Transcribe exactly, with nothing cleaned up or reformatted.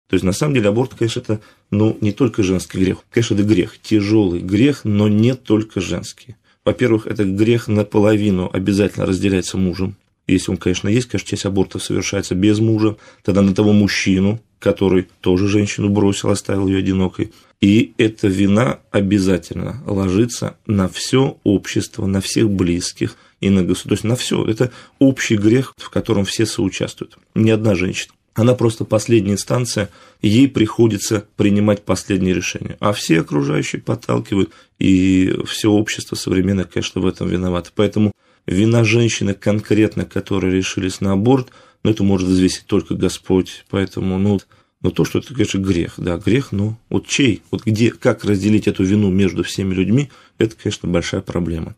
То есть, на самом деле, аборт, конечно, это ну, не только женский грех. Конечно, это грех, тяжелый грех, но не только женский. Во-первых, это грех наполовину обязательно разделяется мужем. Если он, конечно, есть, конечно, часть абортов совершается без мужа, тогда на того мужчину, который тоже женщину бросил, оставил ее одинокой. И эта вина обязательно ложится на все общество, на всех близких и на государство. То есть на все. Это общий грех, в котором все соучаствуют. Ни одна женщина. Она просто последняя инстанция, ей приходится принимать последнее решение. А все окружающие подталкивают, и все общество современное, конечно, в этом виновато. Поэтому вина женщины конкретно, которые решились на аборт, ну, это может взвесить только Господь. Поэтому, ну, но то, что это, конечно, грех, да, грех, но вот чей, вот где, как разделить эту вину между всеми людьми, это, конечно, большая проблема.